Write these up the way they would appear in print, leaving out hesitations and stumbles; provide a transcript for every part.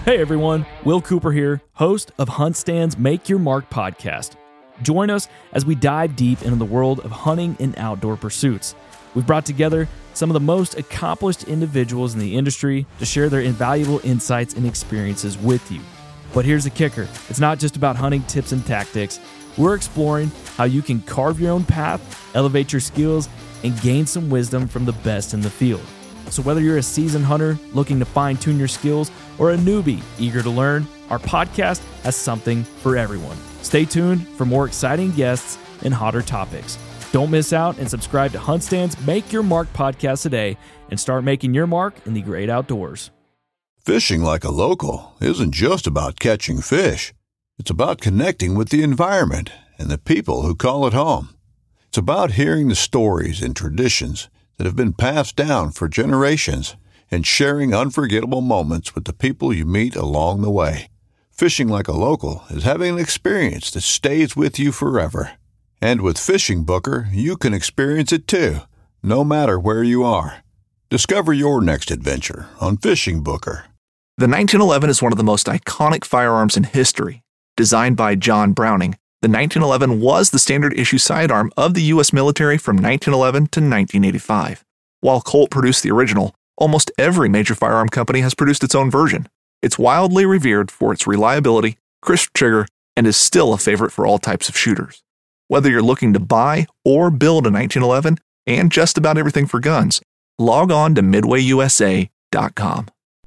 Hey everyone, Will Cooper here, host of HuntStand's Make Your Mark podcast. Join us as we dive deep into the world of hunting and outdoor pursuits. We've brought together some of the most accomplished individuals in the industry to share their invaluable insights and experiences with you. But here's the kicker. It's not just about hunting tips and tactics. We're exploring how you can carve your own path, elevate your skills, and gain some wisdom from the best in the field. So whether you're a seasoned hunter looking to fine-tune your skills or a newbie eager to learn, our podcast has something for everyone. Stay tuned for more exciting guests and hotter topics. Don't miss out and subscribe to HuntStand's Make Your Mark podcast today and start making your mark in the great outdoors. Fishing like a local isn't just about catching fish. It's about connecting with the environment and the people who call it home. It's about hearing the stories and traditions that have been passed down for generations and sharing unforgettable moments with the people you meet along the way. Fishing like a local is having an experience that stays with you forever. And with Fishing Booker, you can experience it too, no matter where you are. Discover your next adventure on Fishing Booker. The 1911 is one of the most iconic firearms in history. Designed by John Browning, the 1911 was the standard issue sidearm of the U.S. military from 1911 to 1985. While Colt produced the original, almost every major firearm company has produced its own version. It's wildly revered for its reliability, crisp trigger, and is still a favorite for all types of shooters. Whether you're looking to buy or build a 1911 and just about everything for guns, log on to MidwayUSA.com.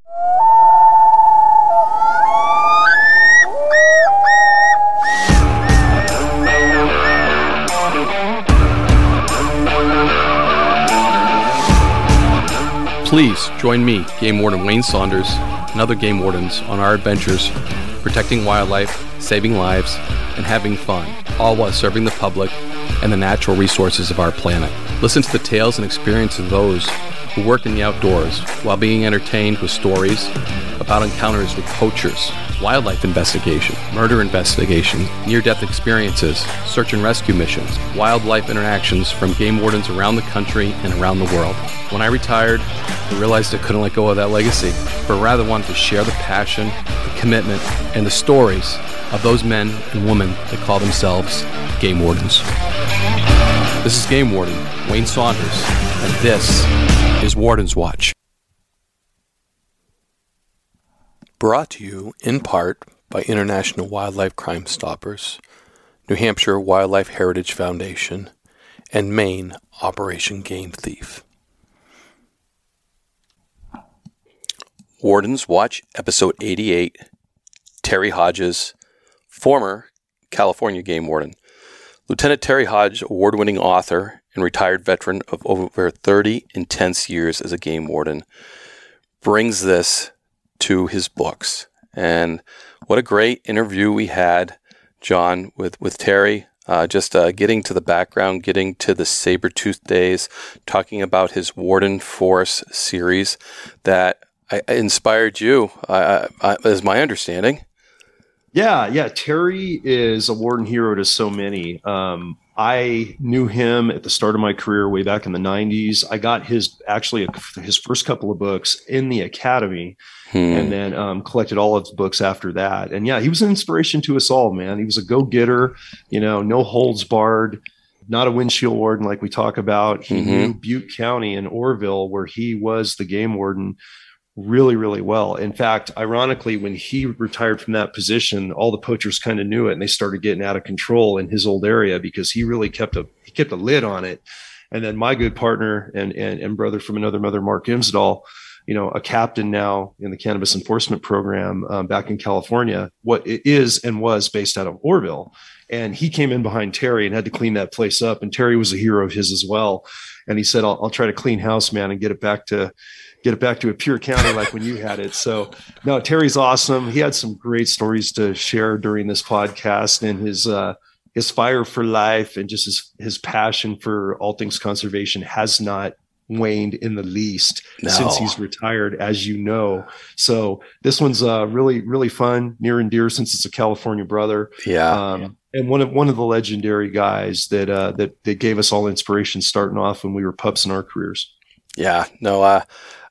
Please join me, Game Warden Wayne Saunders, and other game wardens on our adventures protecting wildlife, saving lives, and having fun, all while serving the public and the natural resources of our planet. Listen to the tales and experiences of those who work in the outdoors while being entertained with stories about encounters with poachers, wildlife investigation, murder investigation, near-death experiences, search and rescue missions, wildlife interactions from game wardens around the country and around the world. When I retired, I realized I couldn't let go of that legacy, but rather wanted to share the passion, the commitment, and the stories of those men and women that call themselves game wardens. This is Game Warden Wayne Saunders, and this is Warden's Watch. Brought to you in part by International Wildlife Crime Stoppers, New Hampshire Wildlife Heritage Foundation, and Maine Operation Game Thief. Warden's Watch, Episode 88, Terry Hodges, former California Game Warden. Lieutenant Terry Hodge, award-winning author and retired veteran of over 30 intense years as a game warden, brings this to his books. And what a great interview we had, John, with Terry. Getting to the background, getting to the Sabertooth days, talking about his Warden Force series that inspired you, is my understanding. Yeah. Terry is a warden hero to so many. I knew him at the start of my career way back in the 90s. I got his first couple of books in the academy and then collected all of his books after that. And yeah, he was an inspiration to us all, man. He was a go-getter, no holds barred, not a windshield warden like we talk about. He knew Butte County and Orville, where he was the game warden, really, really well. In fact, ironically, when he retired from that position, all the poachers kind of knew it and they started getting out of control in his old area because he really kept a lid on it. And then my good partner and brother from another mother, Mark Imsdahl, a captain now in the cannabis enforcement program back in California, what it is and was based out of Orville. And he came in behind Terry and had to clean that place up. And Terry was a hero of his as well. And he said, I'll try to clean house, man, and get it back to a pure county like when you had it. So no, Terry's awesome. He had some great stories to share during this podcast, and his fire for life and just his passion for all things conservation has not waned in the least since he's retired, as you know. So this one's really, really fun, near and dear, since it's a California brother. Yeah. And one of the legendary guys that gave us all inspiration starting off when we were pups in our careers. Yeah, no,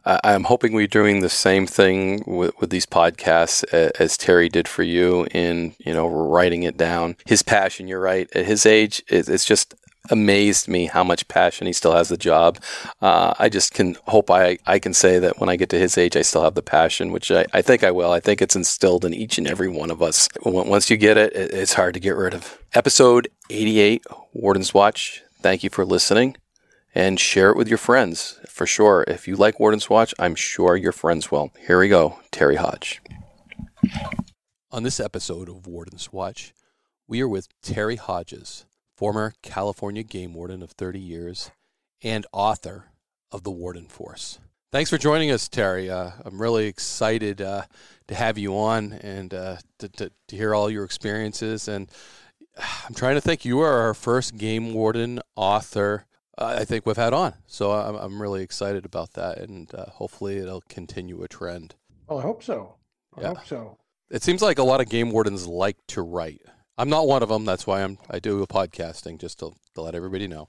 I'm hoping we're doing the same thing with these podcasts as Terry did for you in, writing it down. His passion, you're right. At his age, it's just amazed me how much passion he still has the job. I just can hope I can say that when I get to his age, I still have the passion, which I think I will. I think it's instilled in each and every one of us. Once you get it, it's hard to get rid of. Episode 88, Warden's Watch. Thank you for listening. And share it with your friends, for sure. If you like Warden's Watch, I'm sure your friends will. Here we go, Terry Hodge. On this episode of Warden's Watch, we are with Terry Hodges, former California game warden of 30 years and author of The Warden Force. Thanks for joining us, Terry. I'm really excited to have you on and to hear all your experiences. And I'm trying to think, you are our first game warden author I think we've had on. So I'm really excited about that, and hopefully it'll continue a trend. Well, I hope so. I hope so. It seems like a lot of game wardens like to write. I'm not one of them. That's why I do a podcasting, just to let everybody know.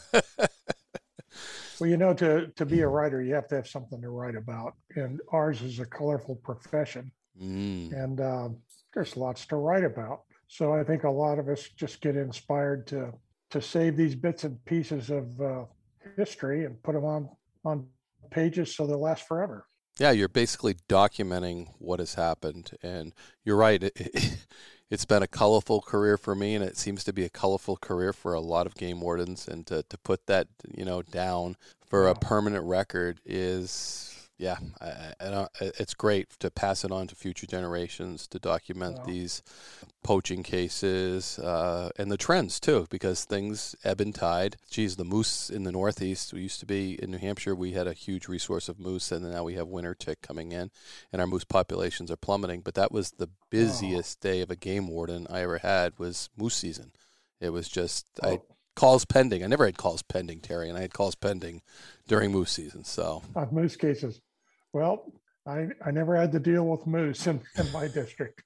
Well, to be a writer, you have to have something to write about. And ours is a colorful profession. And there's lots to write about. So I think a lot of us just get inspired to save these bits and pieces of history and put them on pages so they'll last forever. Yeah, you're basically documenting what has happened. And you're right. It's been a colorful career for me, and it seems to be a colorful career for a lot of game wardens. And to put that, down for a permanent record is, it's great to pass it on to future generations to document these poaching cases and the trends too, because things ebb and tide. Geez, the moose in the Northeast, we used to be in New Hampshire, we had a huge resource of moose, and now we have winter tick coming in, and our moose populations are plummeting. But that was the busiest day of a game warden I ever had, was moose season. It was just calls pending. I never had calls pending, Terry, and I had calls pending during moose season. So on moose cases. Well, I never had to deal with moose in my district.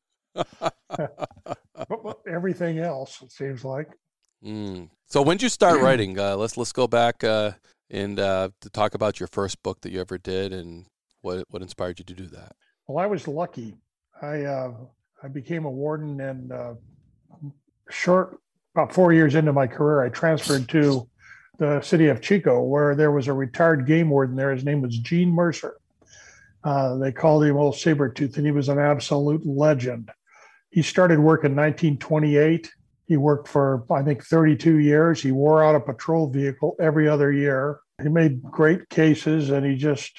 But everything else, it seems like. So when did you start writing? Let's go back and to talk about your first book that you ever did and what inspired you to do that. Well, I was lucky. I became a warden, and about 4 years into my career, I transferred to the city of Chico, where there was a retired game warden there. His name was Gene Mercer. They called him Old Sabertooth, and he was an absolute legend. He started work in 1928. He worked for, I think, 32 years. He wore out a patrol vehicle every other year. He made great cases, and he just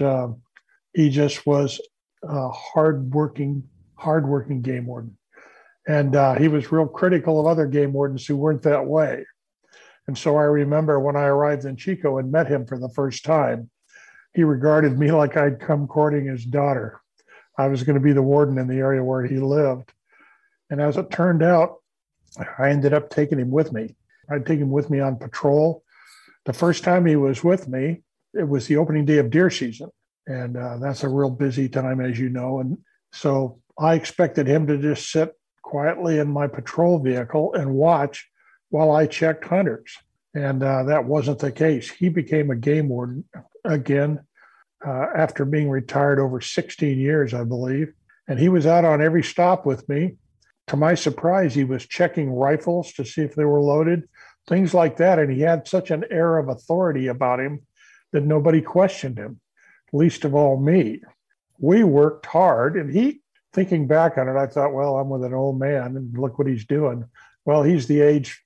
was a hardworking game warden. And he was real critical of other game wardens who weren't that way. And so I remember when I arrived in Chico and met him for the first time, he regarded me like I'd come courting his daughter. I was going to be the warden in the area where he lived. And as it turned out, I ended up taking him with me. I'd take him with me on patrol. The first time he was with me, it was the opening day of deer season. And that's a real busy time, as you know. And so I expected him to just sit quietly in my patrol vehicle and watch while I checked hunters. And that wasn't the case. He became a game warden again after being retired over 16 years, I believe. And he was out on every stop with me. To my surprise, he was checking rifles to see if they were loaded, things like that. And he had such an air of authority about him that nobody questioned him, least of all me. We worked hard, and thinking back on it, I thought, well, I'm with an old man and look what he's doing. Well, he was the age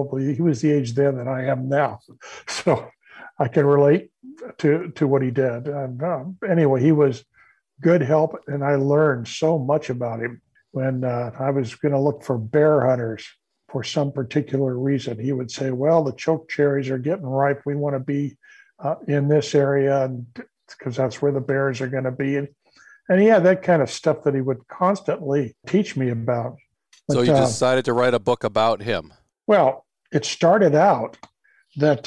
then that I am now. So I can relate to what he did. And anyway, he was good help, and I learned so much about him. When I was going to look for bear hunters for some particular reason, he would say, well, the choke cherries are getting ripe. We want to be in this area, and because that's where the bears are going to be. And he had that kind of stuff that he would constantly teach me about. But, so you decided to write a book about him? Well, it started out that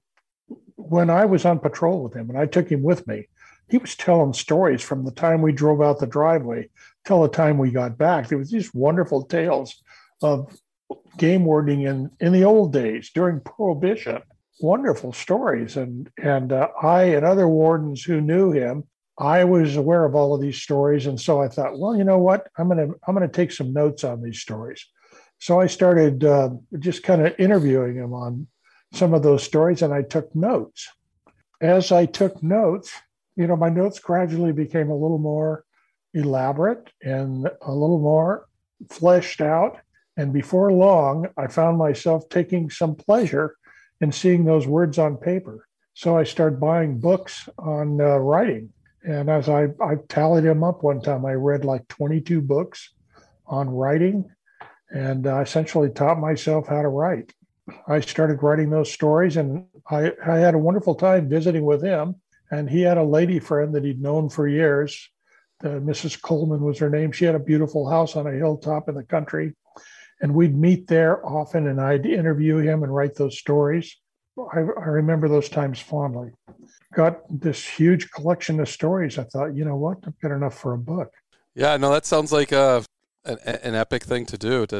when I was on patrol with him and I took him with me, he was telling stories from the time we drove out the driveway till the time we got back. There was these wonderful tales of game wardening in the old days during Prohibition. Wonderful stories. And I and other wardens who knew him I was aware of all of these stories, and so I thought, well, you know what? I'm gonna take some notes on these stories. So I started just kind of interviewing him on some of those stories, and I took notes. As I took notes, my notes gradually became a little more elaborate and a little more fleshed out. And before long, I found myself taking some pleasure in seeing those words on paper. So I started buying books on writing. And as I tallied them up one time, I read like 22 books on writing, and I essentially taught myself how to write. I started writing those stories, and I had a wonderful time visiting with him. And he had a lady friend that he'd known for years. Mrs. Coleman was her name. She had a beautiful house on a hilltop in the country. And we'd meet there often, and I'd interview him and write those stories. I remember those times fondly. Got this huge collection of stories. I thought, you know what? I've got enough for a book. Yeah, no, that sounds like an epic thing to do, to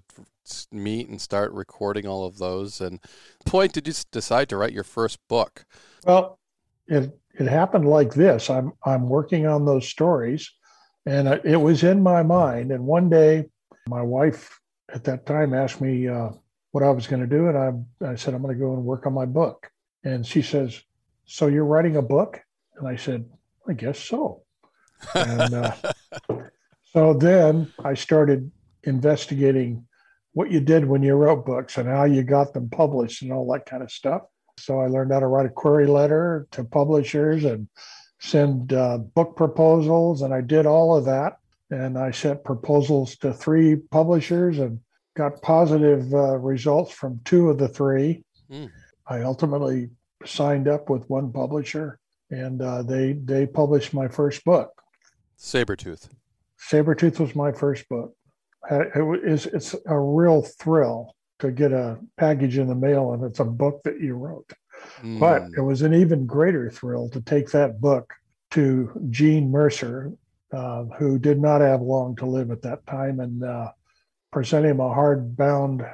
meet and start recording all of those. And point did you decide to write your first book? Well, it happened like this. I'm working on those stories, and it was in my mind. And one day, my wife at that time asked me what I was going to do, and I said, I'm going to go and work on my book. And she says, so you're writing a book? And I said, I guess so. And so then I started investigating what you did when you wrote books and how you got them published and all that kind of stuff. So I learned how to write a query letter to publishers and send book proposals, and I did all of that. And I sent proposals to 3 publishers and got positive results from 2 of the 3. I ultimately signed up with one publisher, and they published my first book. Sabretooth. Sabretooth was my first book. It's a real thrill to get a package in the mail and it's a book that you wrote. But it was an even greater thrill to take that book to Gene Mercer, who did not have long to live at that time, and present him a hardbound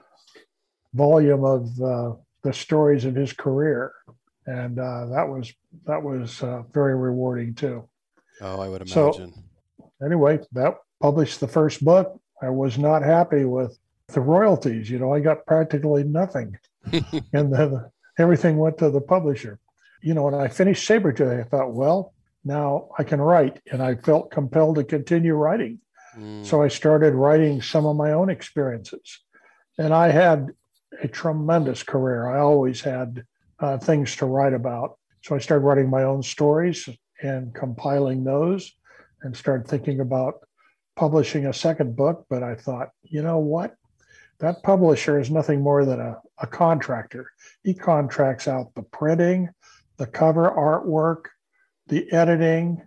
volume of the stories of his career. And that was very rewarding too. Oh, I would imagine. So anyway, that published the first book. I was not happy with the royalties. I got practically nothing. And then everything went to the publisher. When I finished Sabretooth, I thought, well, now I can write. And I felt compelled to continue writing. So I started writing some of my own experiences. And I had a tremendous career. I always had things to write about. So I started writing my own stories and compiling those, and started thinking about publishing a second book. But I thought, you know what? That publisher is nothing more than a contractor. He contracts out the printing, the cover artwork, the editing.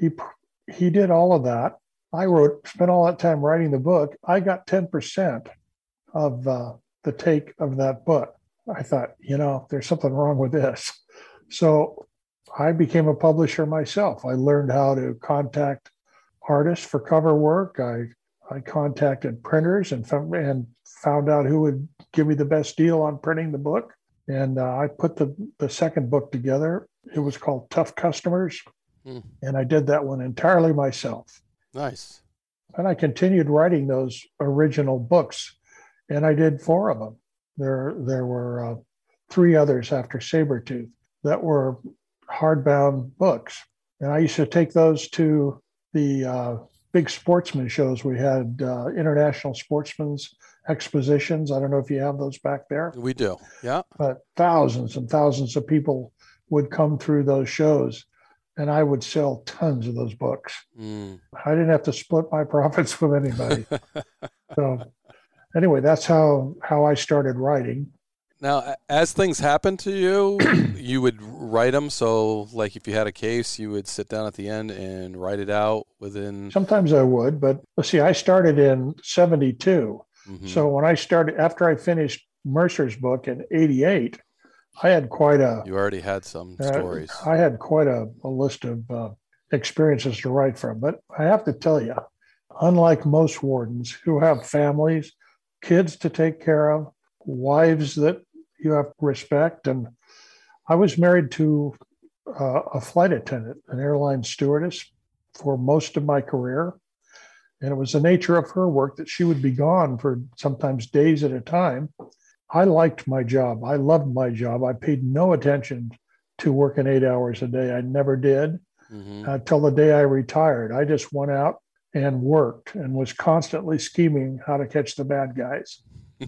He did all of that. I spent all that time writing the book. I got 10% of the take of that book. I thought, there's something wrong with this. So I became a publisher myself. I learned how to contact artists for cover work. I contacted printers and found out who would give me the best deal on printing the book. And I put the second book together. It was called Tough Customers. And I did that one entirely myself. Nice. And I continued writing those original books, and I did 4 of them. There were 3 others after Sabretooth that were hardbound books. And I used to take those to the big sportsman shows. We had international sportsmen's expositions. I don't know if you have those back there. We do, yeah. But thousands and thousands of people would come through those shows, and I would sell tons of those books. I didn't have to split my profits with anybody. So anyway, that's how I started writing. Now, as things happened to you, you would write them. So, like if you had a case, you would sit down at the end and write it out within. Sometimes I would, but let's see, I started in 72. So when I started, after I finished Mercer's book in 88, I had quite a... You already had some stories. I had quite a list of experiences to write from. But I have to tell you, unlike most wardens who have families, kids to take care of, wives that you have to respect, and I was married to a flight attendant, an airline stewardess for most of my career. And it was the nature of her work that she would be gone for sometimes days at a time. I liked my job. I loved my job. I paid no attention to working 8 hours a day. I never did until the day I retired. I just went out and worked and was constantly scheming how to catch the bad guys.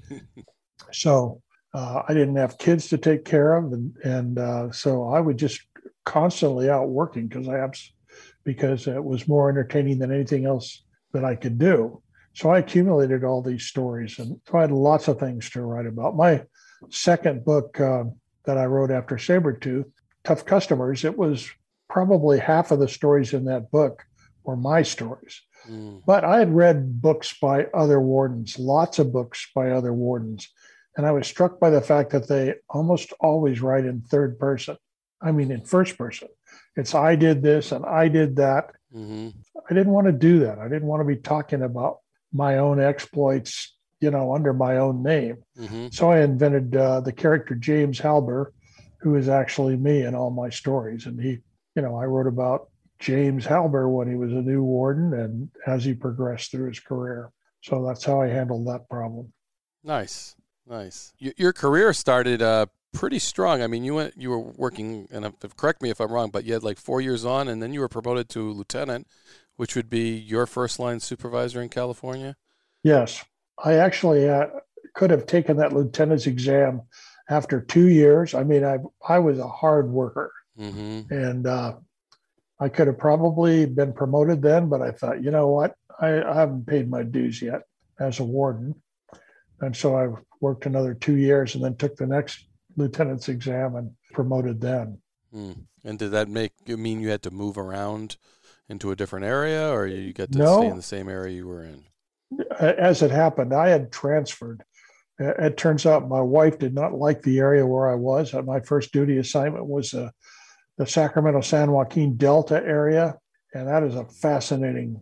So I didn't have kids to take care of. And so I would just constantly out working because it was more entertaining than anything else that I could do. So I accumulated all these stories, and so I had lots of things to write about. My second book that I wrote after Sabretooth, Tough Customers, it was probably half of the stories in that book were my stories. But I had read books by other wardens, lots of books by other wardens. And I was struck by the fact that they almost always write in third person. I mean, in first person. It's I did this and I did that. I didn't want to do that. I didn't want to be talking about my own exploits, under my own name. So I invented the character James Halber, who is actually me in all my stories. And I wrote about James Halber when he was a new warden and as he progressed through his career. So that's how I handled that problem. Nice. Your career started pretty strong. I mean, you were working, and correct me if I'm wrong, but you had like 4 years on, and then you were promoted to lieutenant, which would be your first line supervisor in California? Yes. I actually could have taken that lieutenant's exam after 2 years. I mean, I was a hard worker, and I could have probably been promoted then, but I thought, you know what? I haven't paid my dues yet as a warden. And so I worked another 2 years and then took the next lieutenant's exam and promoted then. And did that mean you had to move around into a different area, or you got to stay in the same area you were in? As it happened, I had transferred. It turns out my wife did not like the area where I was. My first duty assignment was the Sacramento-San Joaquin Delta area, and that is a fascinating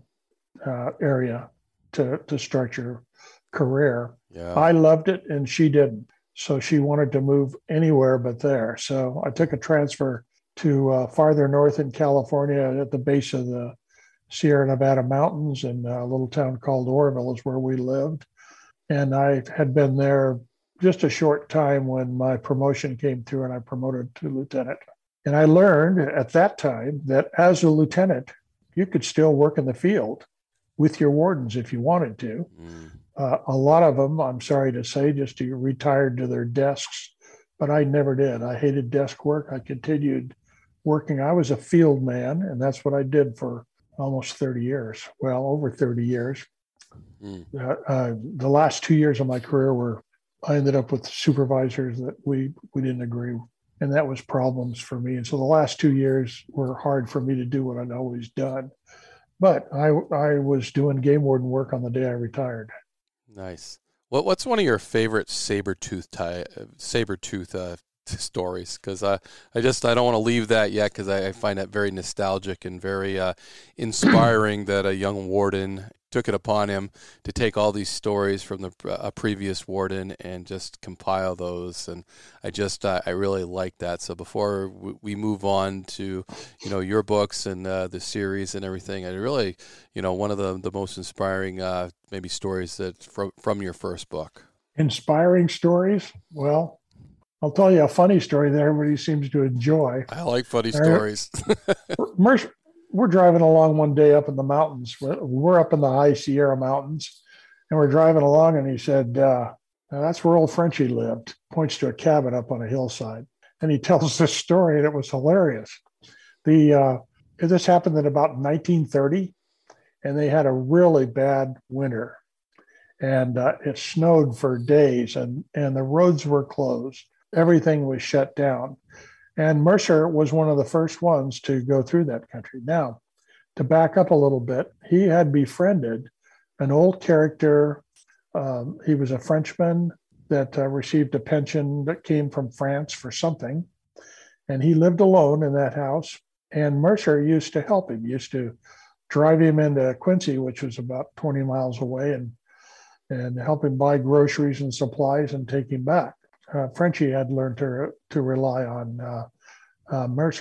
area to start your career. Yeah. I loved it, and she didn't. So she wanted to move anywhere but there. So I took a transfer to farther north in California at the base of the Sierra Nevada mountains, and a little town called Oroville is where we lived. And I had been there just a short time when my promotion came through and I promoted to lieutenant. And I learned at that time that as a lieutenant, you could still work in the field with your wardens if you wanted to. A lot of them, I'm sorry to say, just retired to their desks, but I never did. I hated desk work. I continued working. I was a field man, and that's what I did for almost 30 years. Well, over 30 years. The last 2 years of my career I ended up with supervisors that we didn't agree with. And that was problems for me. And so the last 2 years were hard for me to do what I'd always done. But I was doing game warden work on the day I retired. Nice. What's one of your favorite Sabretooth stories? Because I don't want to leave that yet, because I find that very nostalgic and very inspiring that a young warden took it upon him to take all these stories from a previous warden and just compile those. And I really like that. So before we move on to, your books and the series and everything, I really, one of the most inspiring maybe stories that from your first book. Inspiring stories? Well, I'll tell you a funny story that everybody seems to enjoy. I like funny stories. We're driving along one day up in the mountains. We're up in the high Sierra Mountains, and we're driving along, and he said, that's where old Frenchie lived, points to a cabin up on a hillside. And he tells this story, and it was hilarious. This happened in about 1930, and they had a really bad winter. And it snowed for days, and the roads were closed. Everything was shut down. And Mercer was one of the first ones to go through that country. Now, to back up a little bit, he had befriended an old character. He was a Frenchman that received a pension that came from France for something. And he lived alone in that house. And Mercer used to help him, used to drive him into Quincy, which was about 20 miles away, and help him buy groceries and supplies and take him back. Frenchie had learned to rely on Mercer.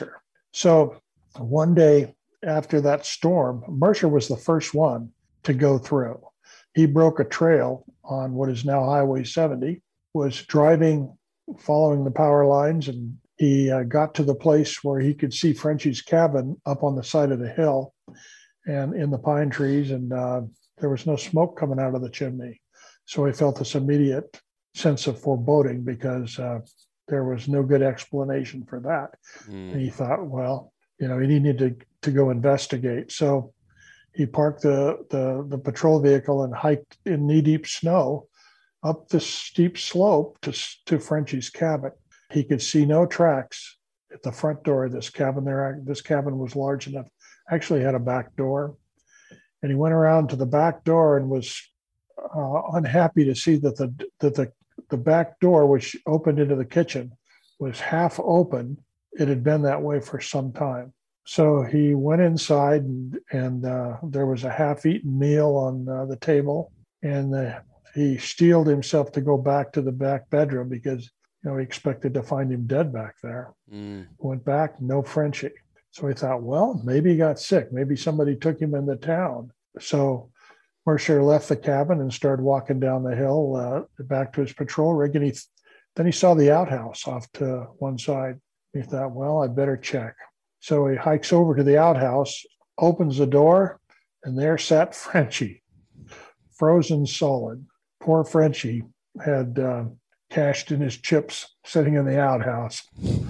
So one day after that storm, Mercer was the first one to go through. He broke a trail on what is now Highway 70, was driving, following the power lines, and he got to the place where he could see Frenchie's cabin up on the side of the hill and in the pine trees, and there was no smoke coming out of the chimney. So he felt this immediate sense of foreboding because there was no good explanation for that. And he thought, well, he needed to go investigate. So he parked the patrol vehicle and hiked in knee-deep snow up the steep slope to Frenchie's cabin. He could see no tracks at the front door of this cabin. This cabin was large enough, actually had a back door. And he went around to the back door and was unhappy to see that the back door, which opened into the kitchen, was half open. It had been that way for some time. So he went inside and there was a half-eaten meal on the table. And he steeled himself to go back to the back bedroom because he expected to find him dead back there. Went back, no Frenchie. So he thought, well, maybe he got sick. Maybe somebody took him into town. So Mercer left the cabin and started walking down the hill back to his patrol rig. And then he saw the outhouse off to one side. He thought, well, I better check. So he hikes over to the outhouse, opens the door, and there sat Frenchie, frozen solid. Poor Frenchie had cashed in his chips sitting in the outhouse.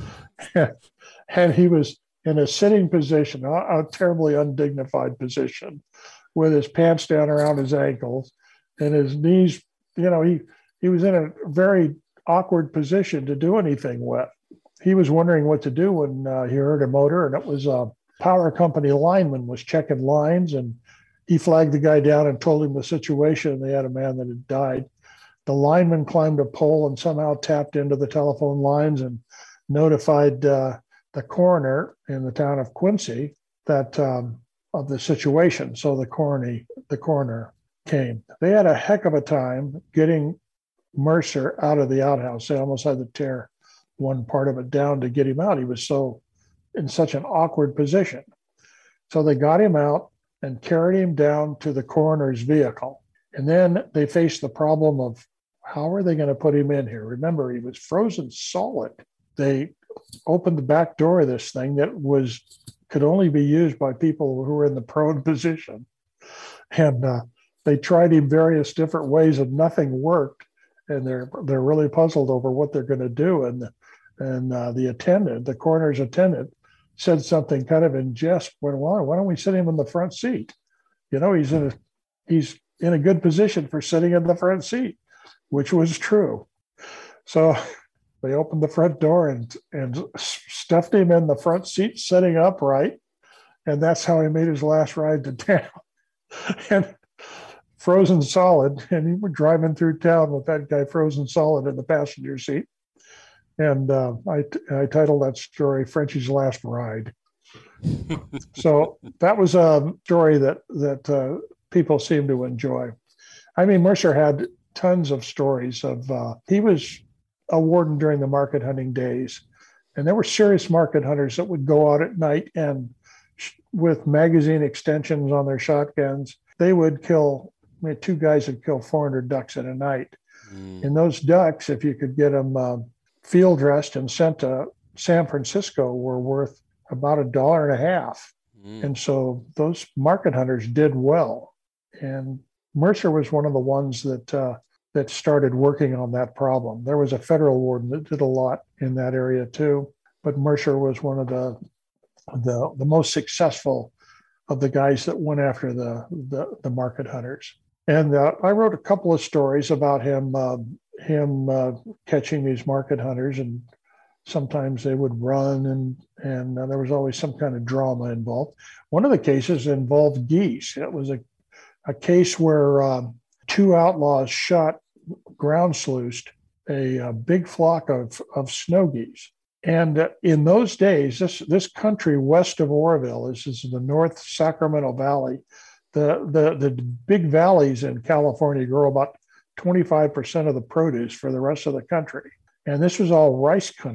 And he was in a sitting position, a terribly undignified position, with his pants down around his ankles and his knees. He was in a very awkward position to do anything with. He was wondering what to do when he heard a motor, and it was a power company lineman was checking lines, and he flagged the guy down and told him the situation, and they had a man that had died. The lineman climbed a pole and somehow tapped into the telephone lines and notified the coroner in the town of Quincy that of the situation. So the coroner came. They had a heck of a time getting Mercer out of the outhouse. They almost had to tear one part of it down to get him out. He was in such an awkward position. So they got him out and carried him down to the coroner's vehicle. And then they faced the problem of how are they going to put him in here? Remember, he was frozen solid. They opened the back door of this thing that could only be used by people who were in the prone position. And they tried him various different ways and nothing worked. And they're really puzzled over what they're going to do. And the coroner's attendant, said something kind of in jest. Why don't we sit him in the front seat? He's in a good position for sitting in the front seat, which was true. So they opened the front door and stuffed him in the front seat, sitting upright. And that's how he made his last ride to town. And frozen solid. And he was driving through town with that guy frozen solid in the passenger seat. And I titled that story "Frenchie's Last Ride." So that was a story that people seem to enjoy. I mean, Mercer had tons of stories of. He was a warden during the market hunting days, and there were serious market hunters that would go out at night and, with magazine extensions on their shotguns, they would kill. Two guys would kill 400 ducks in a night. And those ducks, if you could get them field dressed and sent to San Francisco, were worth about $1.50. And so those market hunters did well. And Mercer was one of the ones that started working on that problem. There was a federal warden that did a lot in that area too, but Mercer was one of the most successful of the guys that went after the market hunters. And I wrote a couple of stories about him catching these market hunters, and sometimes they would run, and there was always some kind of drama involved. One of the cases involved geese. It was a case where two outlaws ground sluiced a big flock of snow geese. And in those days, this country west of Oroville, this is the North Sacramento Valley. The big valleys in California grow about 25% of the produce for the rest of the country. And this was all rice country.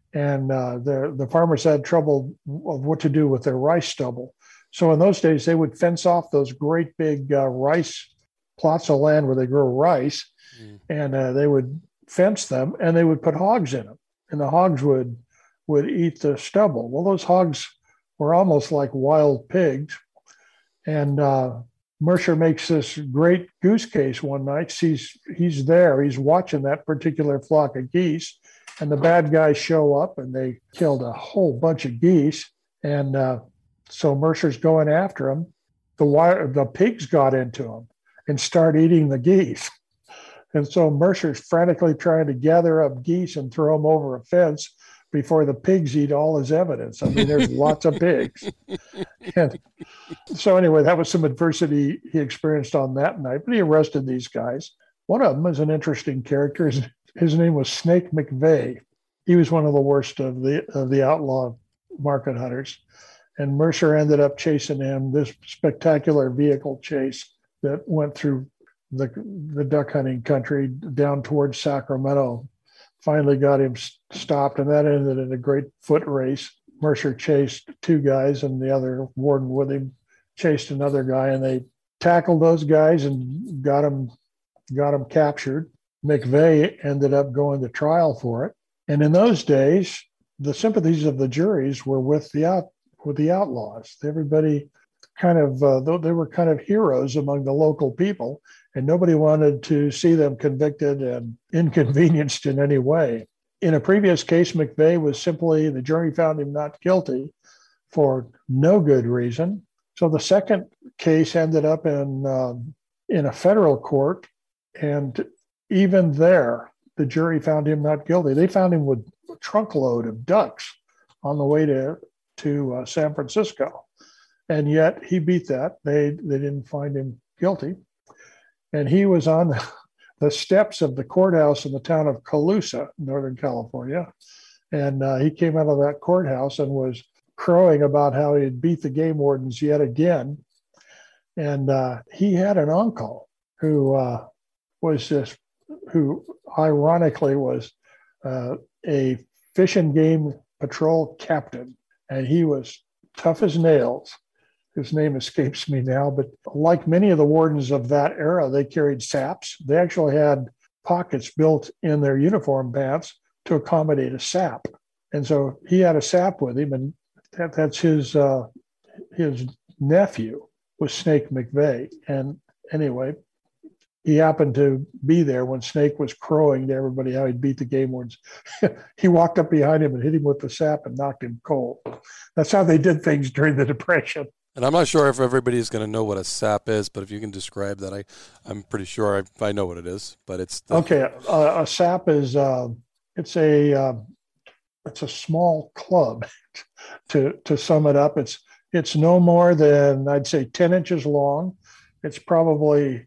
and the farmers had trouble of what to do with their rice stubble. So in those days, they would fence off those great big rice plots of land where they grow rice, and they would fence them, and they would put hogs in them, and the hogs would eat the stubble. Well, those hogs were almost like wild pigs, and Mercer makes this great goose case one night. He's there, he's watching that particular flock of geese, and the bad guys show up, and they killed a whole bunch of geese, and so Mercer's going after them. The pigs got into them and start eating the geese. And so Mercer's frantically trying to gather up geese and throw them over a fence before the pigs eat all his evidence. I mean, there's lots of pigs. And so anyway, that was some adversity he experienced on that night, but he arrested these guys. One of them is an interesting character. His name was Snake McVeigh. He was one of the worst of the outlaw market hunters. And Mercer ended up chasing him, this spectacular vehicle chase that went through the duck hunting country down towards Sacramento. Finally got him stopped, and that ended in a great foot race. Mercer chased two guys, and the other warden with him chased another guy, and they tackled those guys and got him captured. McVeigh ended up going to trial for it. And in those days, the sympathies of the juries were with the outlaws. Everybody kind of, they were kind of heroes among the local people, and nobody wanted to see them convicted and inconvenienced in any way. In a previous case, McVeigh the jury found him not guilty for no good reason. So the second case ended up in a federal court, and even there, the jury found him not guilty. They found him with a trunkload of ducks on the way to San Francisco. And yet he beat that. They didn't find him guilty. And he was on the steps of the courthouse in the town of Colusa, Northern California. And he came out of that courthouse and was crowing about how he had beat the game wardens yet again. And he had an uncle who ironically was a Fish and Game Patrol captain. And he was tough as nails. His name escapes me now, but like many of the wardens of that era, they carried saps. They actually had pockets built in their uniform pants to accommodate a sap. And so he had a sap with him, and that's his nephew was Snake McVeigh. And anyway, he happened to be there when Snake was crowing to everybody how he'd beat the game wardens. He walked up behind him and hit him with the sap and knocked him cold. That's how they did things during the Depression. And I'm not sure if everybody's going to know what a sap is, but if you can describe that, I'm pretty sure I know what it is. But it's okay. A sap is it's a small club. To sum it up, it's no more than, I'd say, 10 inches long. It's probably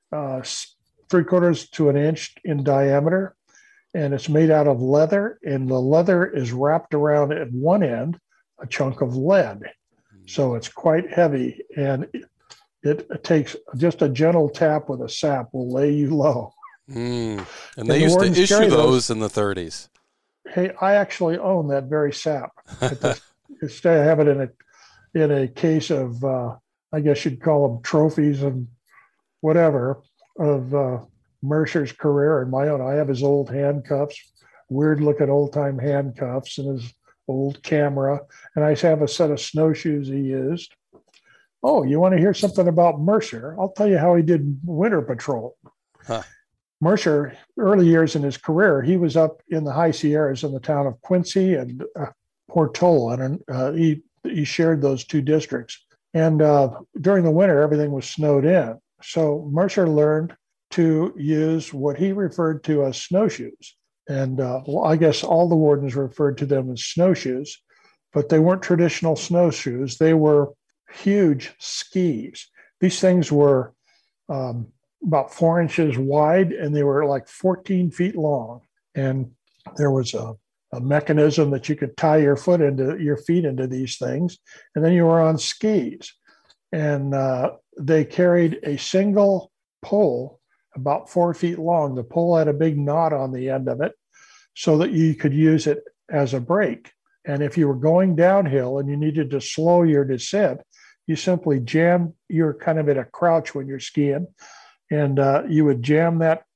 3/4 to an inch in diameter, and it's made out of leather. And the leather is wrapped around at one end a chunk of lead. So it's quite heavy, and it takes just a gentle tap with a sap will lay you low. And they used to issue those in the 30s. Hey, I actually own that very sap. I have it in a case of, I guess you'd call them trophies and whatever, of Mercer's career and my own. I have his old handcuffs, weird-looking old-time handcuffs, and his old camera, and I have a set of snowshoes he used. Oh, you want to hear something about Mercer? I'll tell you how he did winter patrol. Huh. Mercer, early years in his career, he was up in the high Sierras in the town of Quincy and Portola, and he shared those two districts. And during the winter, everything was snowed in. So Mercer learned to use what he referred to as snowshoes. And I guess all the wardens referred to them as snowshoes, but they weren't traditional snowshoes. They were huge skis. These things were about 4 inches wide, and they were like 14 feet long. And there was a mechanism that you could tie your feet into these things, and then you were on skis. And they carried a single pole about 4 feet long. The pole had a big knot on the end of it so that you could use it as a brake. And if you were going downhill and you needed to slow your descent, you simply jam, you're kind of at a crouch when you're skiing, and you would jam that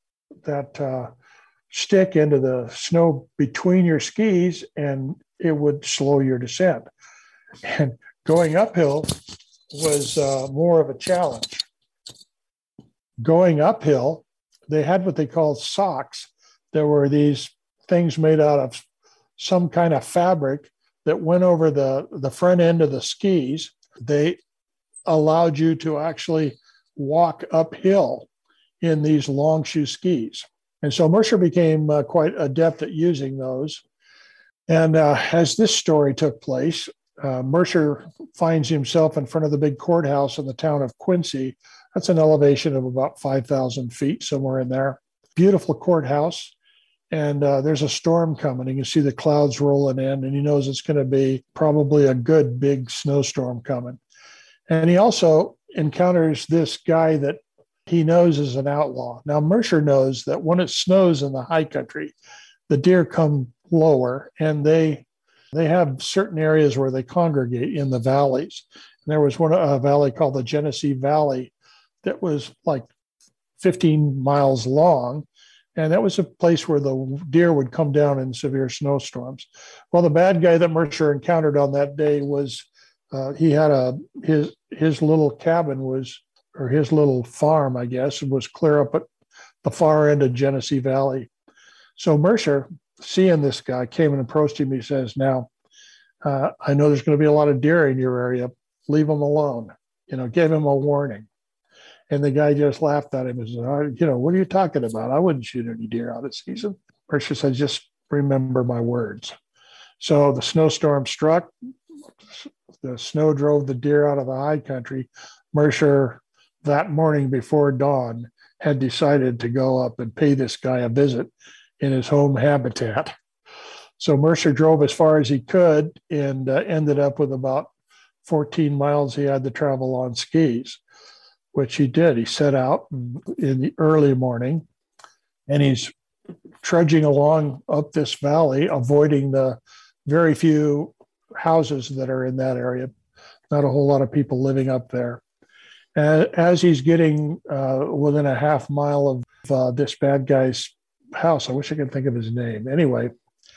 stick into the snow between your skis, and it would slow your descent. And going uphill was more of a challenge. Going uphill, they had what they called socks. There were these things made out of some kind of fabric that went over the front end of the skis. They allowed you to actually walk uphill in these long shoe skis. And so Mercer became quite adept at using those. And as this story took place, Mercer finds himself in front of the big courthouse in the town of Quincy. That's an elevation of about 5,000 feet, somewhere in there. Beautiful courthouse. And there's a storm coming. You can see the clouds rolling in, and he knows it's going to be probably a good big snowstorm coming. And he also encounters this guy that he knows is an outlaw. Now, Mercer knows that when it snows in the high country, the deer come lower, and they have certain areas where they congregate in the valleys. And there was a valley called the Genesee Valley that was like 15 miles long. And that was a place where the deer would come down in severe snowstorms. Well, the bad guy that Mercer encountered on that day was, he had his little cabin was, or his little farm, I guess, was clear up at the far end of Genesee Valley. So Mercer, seeing this guy, came and approached him. He says, now, I know there's going to be a lot of deer in your area. Leave him alone. Gave him a warning. And the guy just laughed at him and said, what are you talking about? I wouldn't shoot any deer out of season. Mercer said, just remember my words. So the snowstorm struck. The snow drove the deer out of the high country. Mercer, that morning before dawn, had decided to go up and pay this guy a visit in his home habitat. So Mercer drove as far as he could and ended up with about 14 miles he had to travel on skis, which he did. He set out in the early morning, and he's trudging along up this valley, avoiding the very few houses that are in that area. Not a whole lot of people living up there. As he's getting within a half mile of this bad guy's house, I wish I could think of his name. Anyway,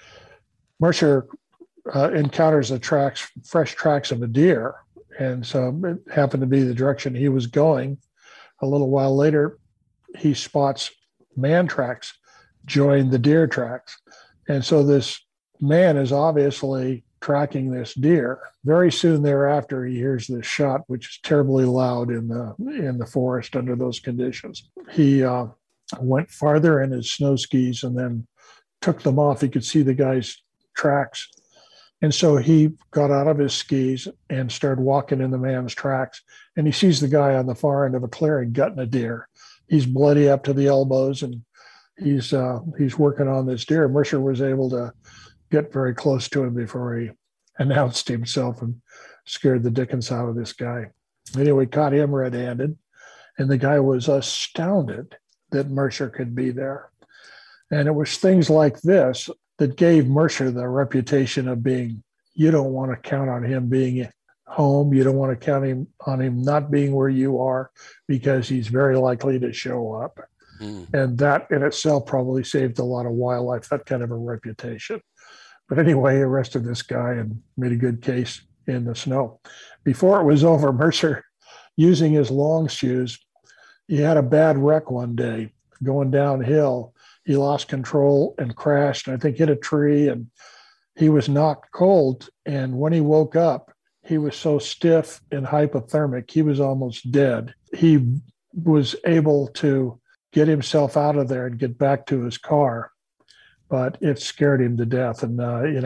Mercer encounters fresh tracks of a deer. And so it happened to be the direction he was going. A little while later, he spots man tracks join the deer tracks. And so this man is obviously tracking this deer. Very soon thereafter, he hears this shot, which is terribly loud in the forest under those conditions. He went farther in his snow skis and then took them off. He could see the guy's tracks. And so he got out of his skis and started walking in the man's tracks. And he sees the guy on the far end of a clearing gutting a deer. He's bloody up to the elbows, and he's working on this deer. Mercer was able to get very close to him before he announced himself and scared the dickens out of this guy. Anyway, caught him red-handed, and the guy was astounded that Mercer could be there. And it was things like this that gave Mercer the reputation of being, you don't want to count on him being home. You don't want to count on him not being where you are, because he's very likely to show up. And that in itself probably saved a lot of wildlife, that kind of a reputation. But anyway, he arrested this guy and made a good case in the snow. Before it was over, Mercer, using his long shoes, he had a bad wreck one day going downhill. He lost control and crashed, and I think hit a tree, and he was knocked cold. And when he woke up, he was so stiff and hypothermic, he was almost dead. He was able to get himself out of there and get back to his car, but it scared him to death. And,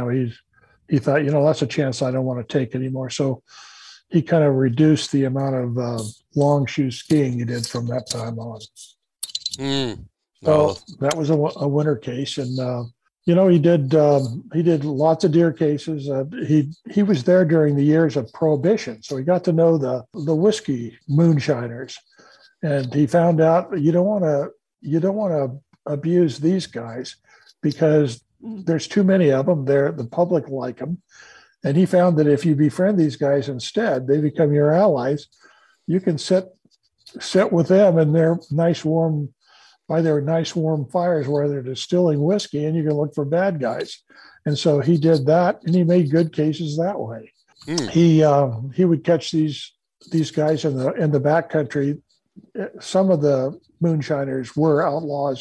he thought, that's a chance I don't want to take anymore. So he kind of reduced the amount of long shoe skiing he did from that time on. So that was a winter case. And, he did lots of deer cases. He was there during the years of Prohibition. So he got to know the whiskey moonshiners, and he found out you don't want to abuse these guys, because there's too many of them. The public like them. And he found that if you befriend these guys instead, they become your allies. You can sit with them in their nice warm fires where they're distilling whiskey, and you can look for bad guys. And so he did that, and he made good cases that way. He would catch these guys in the back country. Some of the moonshiners were outlaws,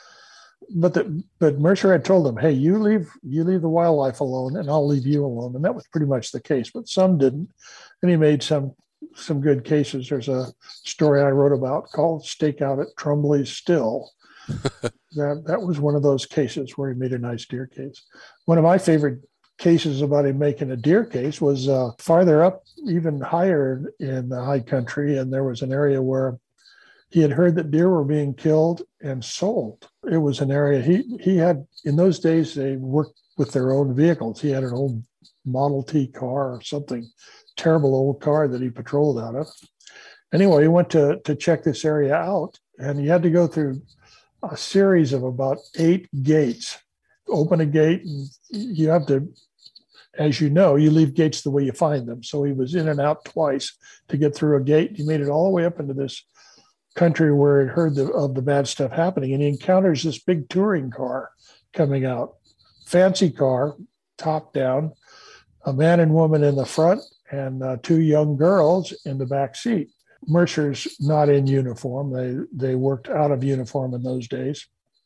but Mercer had told them, "Hey, you leave the wildlife alone, and I'll leave you alone." And that was pretty much the case. But some didn't, and he made some good cases. There's a story I wrote about called "Stakeout at Trumbull's Still." that was one of those cases where he made a nice deer case. One of my favorite cases about him making a deer case was farther up, even higher in the high country, and there was an area where he had heard that deer were being killed and sold. It was an area he had, in those days, they worked with their own vehicles. He had an old Model T car or something, terrible old car that he patrolled out of. Anyway, he went to check this area out, and he had to go through a series of about 8 gates. Open a gate, and you have to, as you know, you leave gates the way you find them. So he was in and out twice to get through a gate. He made it all the way up into this country where he heard of the bad stuff happening, and he encounters this big touring car coming out. Fancy car, top down, a man and woman in the front, and 2 young girls in the back seat. Mercer's not in uniform. They worked out of uniform in those days.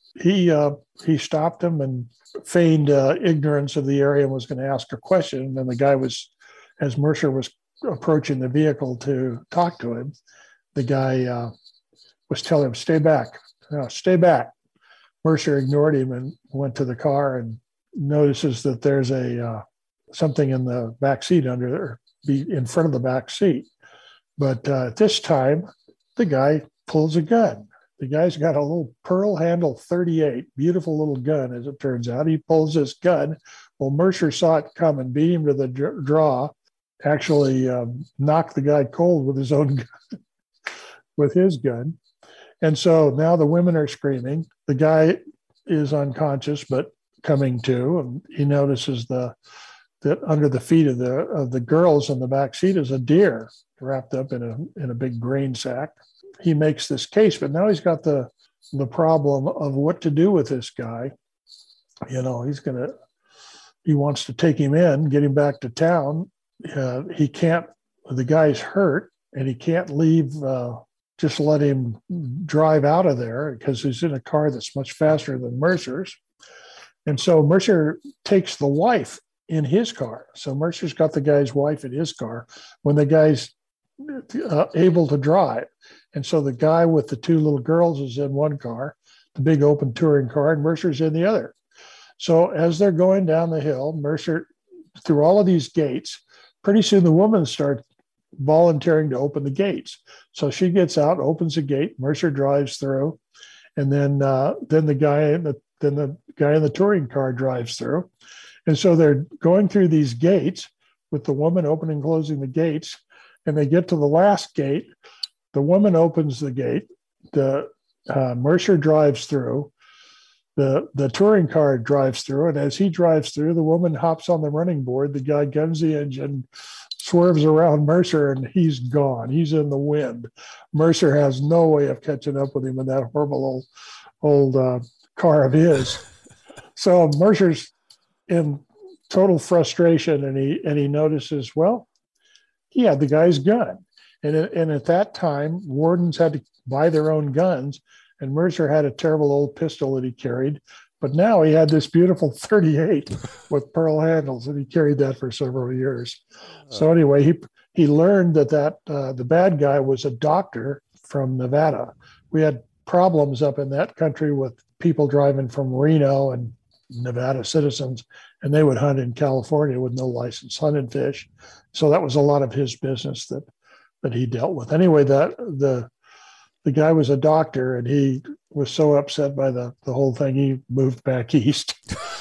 He stopped them and feigned ignorance of the area and was going to ask a question. And then the guy as Mercer was approaching the vehicle to talk to him, the guy was telling him, "Stay back, stay back." Mercer ignored him and went to the car and notices that there's something in the back seat in front of the back seat. But at this time, the guy pulls a gun. The guy's got a little pearl handle 38, beautiful little gun, as it turns out. He pulls this gun. Well, Mercer saw it come and beat him to the draw, actually knocked the guy cold with his own gun, with his gun. And so now the women are screaming. The guy is unconscious, but coming to, and he notices that under the feet of the girls in the back seat is a deer wrapped up in a big grain sack. He makes this case, but now he's got the problem of what to do with this guy. You know, he wants to take him in, get him back to town. He can't, the guy's hurt, and he can't leave, just let him drive out of there because he's in a car that's much faster than Mercer's. And so Mercer takes the wife in his car. So Mercer's got the guy's wife in his car when the guy's able to drive. And so the guy with the 2 little girls is in one car, the big open touring car, and Mercer's in the other. So as they're going down the hill, Mercer, through all of these gates, pretty soon the woman starts volunteering to open the gates. So she gets out, opens the gate, Mercer drives through, and then the guy in the touring car drives through. And so they're going through these gates with the woman opening and closing the gates, and they get to the last gate. The woman opens the gate. Mercer drives through. The touring car drives through, and as he drives through, the woman hops on the running board. The guy guns the engine, swerves around Mercer, and he's gone. He's in the wind. Mercer has no way of catching up with him in that horrible old car of his. So Mercer's in total frustration, and he notices, well, he had the guy's gun. And at that time, wardens had to buy their own guns, and Mercer had a terrible old pistol that he carried. But now he had this beautiful 38 with pearl handles, and he carried that for several years. So anyway, he learned that the bad guy was a doctor from Nevada. We had problems up in that country with people driving from Reno and Nevada citizens, and they would hunt in California with no license, hunt and fish. So that was a lot of his business that he dealt with. Anyway, the guy was a doctor, and he was so upset by the whole thing, he moved back east.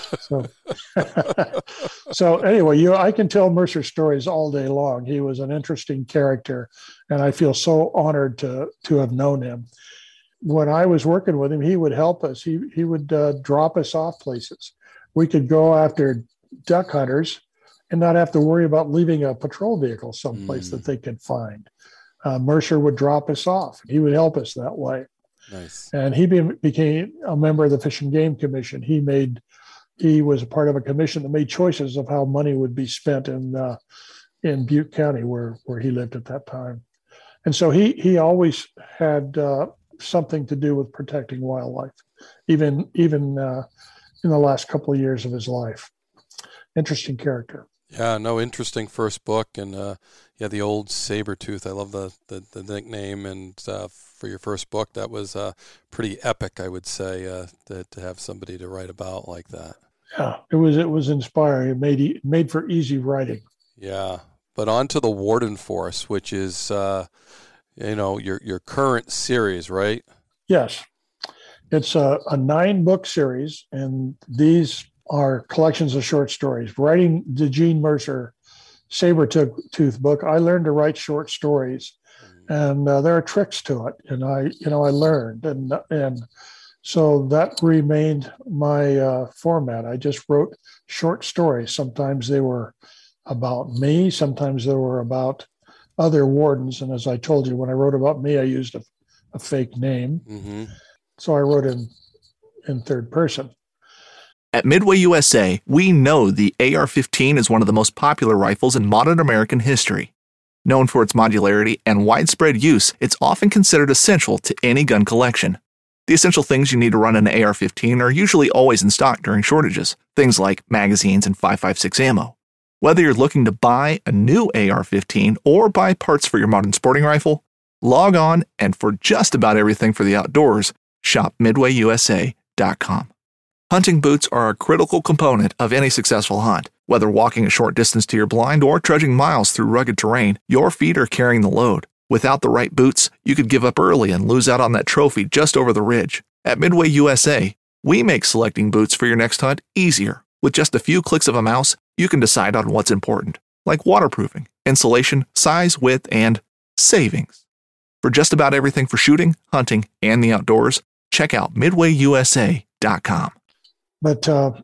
So anyway, I can tell Mercer stories all day long. He was an interesting character, and I feel so honored to have known him. When I was working with him, he would help us. He would drop us off places. we could go after duck hunters and not have to worry about leaving a patrol vehicle someplace that they could find. Mercer would drop us off. He would help us that way. Nice. And he became a member of the Fish and Game Commission. He was a part of a commission that made choices of how money would be spent in Butte County, where he lived at that time. And so he always had something to do with protecting wildlife, even in the last couple of years of his life. Interesting character. Yeah, no, interesting first book, and the old Sabretooth. I love the nickname, and for your first book, that was pretty epic, I would say, to have somebody to write about like that. Yeah, it was inspiring. It made for easy writing. Yeah, but on to the Warden Force, which is your current series, right? Yes, it's a 9-book series, and these are collections of short stories. Writing the Gene Mercer Sabretooth book, I learned to write short stories, and there are tricks to it. And I learned, and so that remained my format. I just wrote short stories. Sometimes they were about me, sometimes they were about other wardens. And as I told you, when I wrote about me, I used a fake name. Mm-hmm. So I wrote in third person. At Midway USA, we know the AR-15 is one of the most popular rifles in modern American history. Known for its modularity and widespread use, it's often considered essential to any gun collection. The essential things you need to run an AR-15 are usually always in stock during shortages, things like magazines and 5.56 ammo. Whether you're looking to buy a new AR-15 or buy parts for your modern sporting rifle, log on, and for just about everything for the outdoors, shop MidwayUSA.com. Hunting boots are a critical component of any successful hunt. Whether walking a short distance to your blind or trudging miles through rugged terrain, your feet are carrying the load. Without the right boots, you could give up early and lose out on that trophy just over the ridge. At Midway USA, we make selecting boots for your next hunt easier. With just a few clicks of a mouse, you can decide on what's important, like waterproofing, insulation, size, width, and savings. For just about everything for shooting, hunting, and the outdoors, check out MidwayUSA.com. But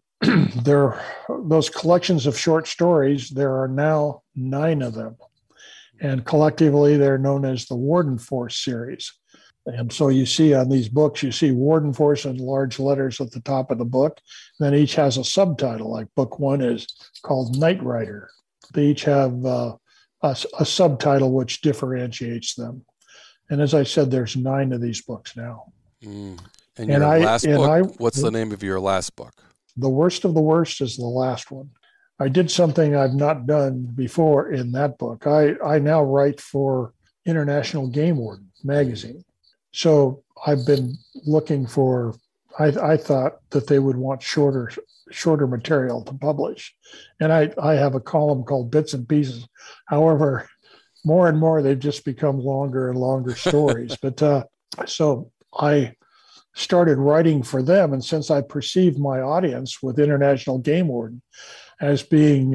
those collections of short stories, there are now 9 of them. And collectively, they're known as the Warden Force series. And so you see on these books, you see Warden Force in large letters at the top of the book. Then each has a subtitle, like book 1 is called Night Rider. They each have a subtitle which differentiates them. And as I said, there's 9 of these books now. Mm. And your last book, what's the name of your last book? The Worst of the Worst is the last one. I did something I've not done before in that book. I now write for International Game Warden magazine. So I've been looking for, I thought that they would want shorter material to publish. And I have a column called Bits and Pieces. However, more and more, they've just become longer and longer stories. But so I started writing for them. And since I perceived my audience with International Game Warden as being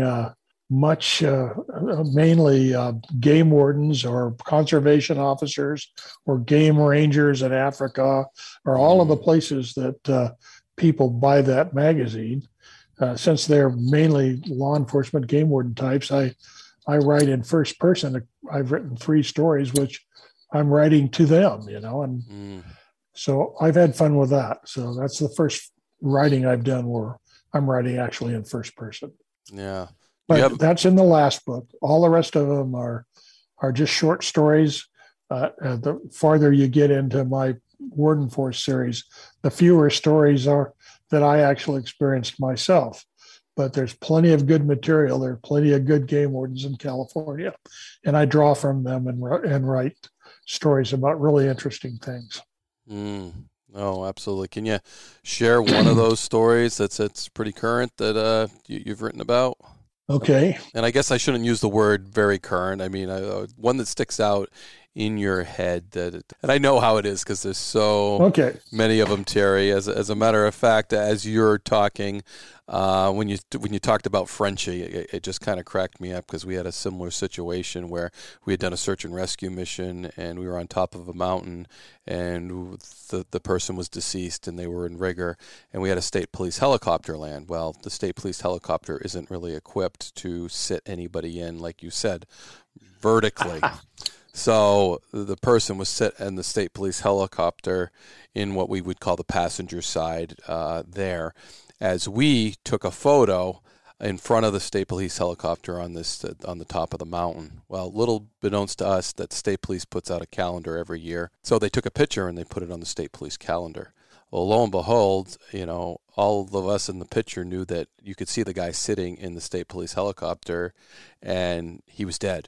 mainly game wardens or conservation officers or game rangers in Africa, or all of the places that people buy that magazine, since they're mainly law enforcement game warden types, I write in first person. I've written 3 stories, which I'm writing to them, and so I've had fun with that. So that's the first writing I've done where I'm writing actually in first person. Yeah. But that's in the last book. All the rest of them are just short stories. The farther you get into my Warden Force series, the fewer stories are that I actually experienced myself. But there's plenty of good material. There are plenty of good game wardens in California. And I draw from them and write stories about really interesting things. Oh, absolutely. Can you share one of those stories that's pretty current that you've written about? Okay. And I guess I shouldn't use the word very current. I mean, one that sticks out in your head and I know how it is because there's so many of them, Terry. As a matter of fact, as you're talking, when you talked about Frenchie, it just kind of cracked me up because we had a similar situation where we had done a search and rescue mission and we were on top of a mountain and the person was deceased and they were in rigor and we had a state police helicopter land. Well, the state police helicopter isn't really equipped to sit anybody in, like you said, vertically. So the person was sit in the state police helicopter in what we would call the passenger side there. As we took a photo in front of the state police helicopter on the top of the mountain. Well, little beknownst to us that state police puts out a calendar every year. So they took a picture and they put it on the state police calendar. Well, lo and behold, all of us in the picture knew that you could see the guy sitting in the state police helicopter and he was dead.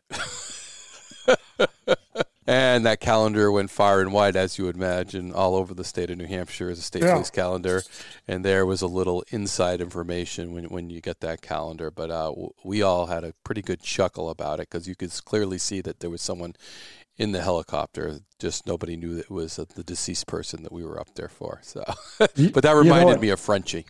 And that calendar went far and wide, as you would imagine, all over the state of New Hampshire as a state police calendar. And there was a little inside information when you get that calendar. But we all had a pretty good chuckle about it because you could clearly see that there was someone in the helicopter. Just nobody knew that it was the deceased person that we were up there for. So, but that reminded me of Frenchie.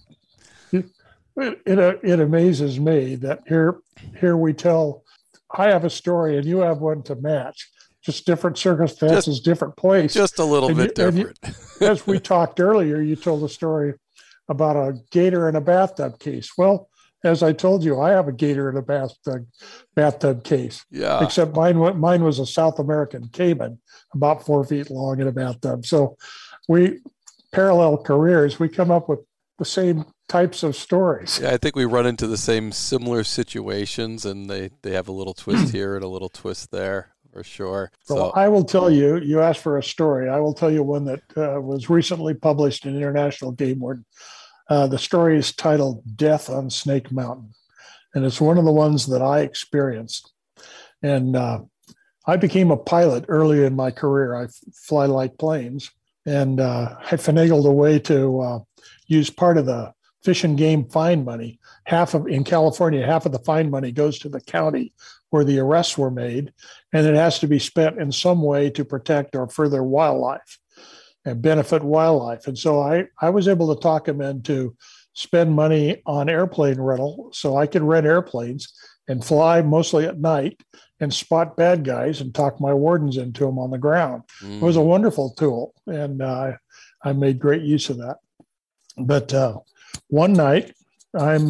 It amazes me that here we tell. I have a story and you have one to match. Just different circumstances, different place. Just a little bit different. As we talked earlier, you told a story about a gator in a bathtub case. Well, as I told you, I have a gator in a bathtub case. Yeah. Except mine was a South American caiman, about 4 feet long in a bathtub. So we parallel careers. We come up with the same types of stories. Yeah, I think we run into the same similar situations, and they have a little twist here and a little twist there. For sure. So I will tell you, you asked for a story. I will tell you one that was recently published in International Game Warden. The story is titled Death on Snake Mountain. And it's one of the ones that I experienced. And I became a pilot early in my career. I fly light planes. And I finagled a way to use part of the Fish and Game fine money. In California, half of the fine money goes to the county where the arrests were made, and it has to be spent in some way to protect or further wildlife and benefit wildlife. And so I was able to talk them into spend money on airplane rental so I could rent airplanes and fly mostly at night and spot bad guys and talk my wardens into them on the ground. It was a wonderful tool, and I made great use of that. But one night, I'm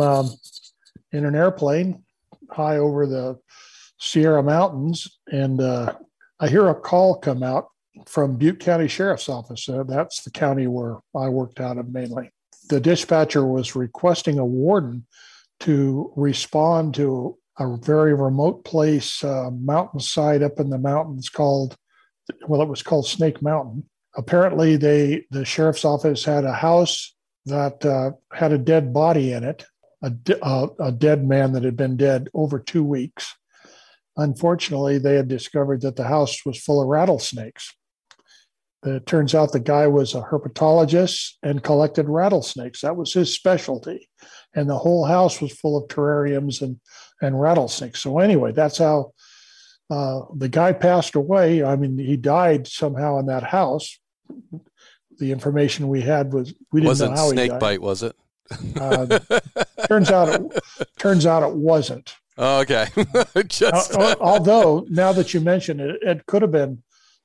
in an airplane high over the Sierra Mountains, and I hear a call come out from Butte County Sheriff's Office. That's the county where I worked out of mainly. The dispatcher was requesting a warden to respond to a very remote place, mountainside up in the mountains it was called Snake Mountain. Apparently, the sheriff's office had a house that had a dead body in it, a dead man that had been dead over 2 weeks. Unfortunately, they had discovered that the house was full of rattlesnakes. It turns out the guy was a herpetologist and collected rattlesnakes. That was his specialty. And the whole house was full of terrariums and rattlesnakes. So anyway, that's how the guy passed away. I mean, he died somehow in that house. The information we had was we didn't know how he died. Wasn't snake bite, was it? Turns out it wasn't. Oh, okay. Although now that you mention it, it could have been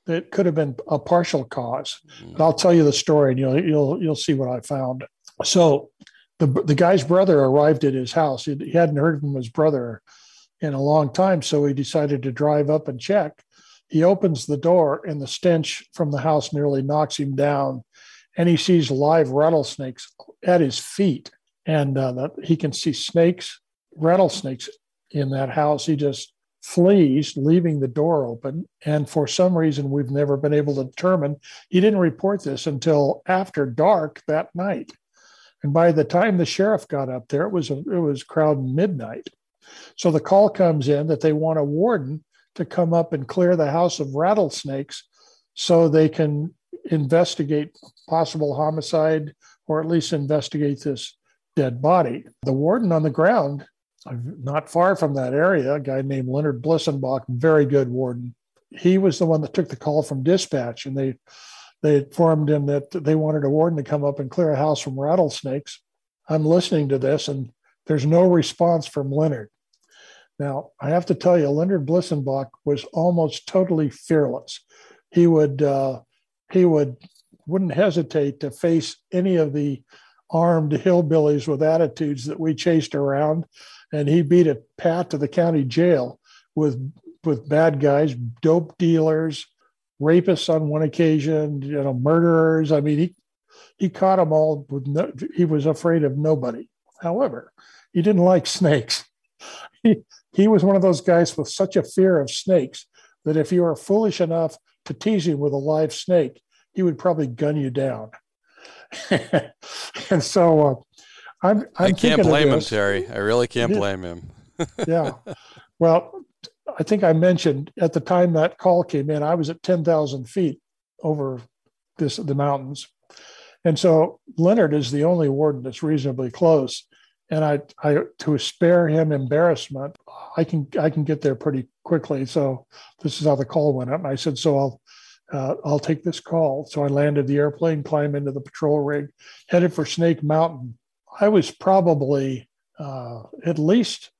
a partial cause. But I'll tell you the story, and you'll see what I found. So the guy's brother arrived at his house. He hadn't heard from his brother in a long time, so he decided to drive up and check. He opens the door, and the stench from the house nearly knocks him down, and he sees live rattlesnakes at his feet, and he can see rattlesnakes in that house. He just flees, leaving the door open. And for some reason, we've never been able to determine, he didn't report this until after dark that night. And by the time the sheriff got up there, it was crowd midnight. So the call comes in that they want a warden to come up and clear the house of rattlesnakes so they can investigate possible homicide or at least investigate this dead body. The warden on the ground, not far from that area, a guy named Leonard Blissenbach, very good warden, he was the one that took the call from dispatch, and they informed him that they wanted a warden to come up and clear a house from rattlesnakes. I'm listening to this, and there's no response from Leonard. Now, I have to tell you, Leonard Blissenbach was almost totally fearless. He wouldn't hesitate to face any of the armed hillbillies with attitudes that we chased around, and he beat a path to the county jail with bad guys, dope dealers, rapists on one occasion, murderers. I mean, he caught them all. He was afraid of nobody. However, he didn't like snakes. He was one of those guys with such a fear of snakes that if you were foolish enough to tease him with a live snake, he would probably gun you down. And so I can't blame him, Terry. I really can't blame him. Yeah. Well, I think I mentioned at the time that call came in, I was at 10,000 feet over the mountains. And so Leonard is the only warden that's reasonably close. And I to spare him embarrassment, I can get there pretty quickly. So this is how the call went up. And I said, so I'll take this call. So I landed the airplane, climbed into the patrol rig, headed for Snake Mountain. I was probably at least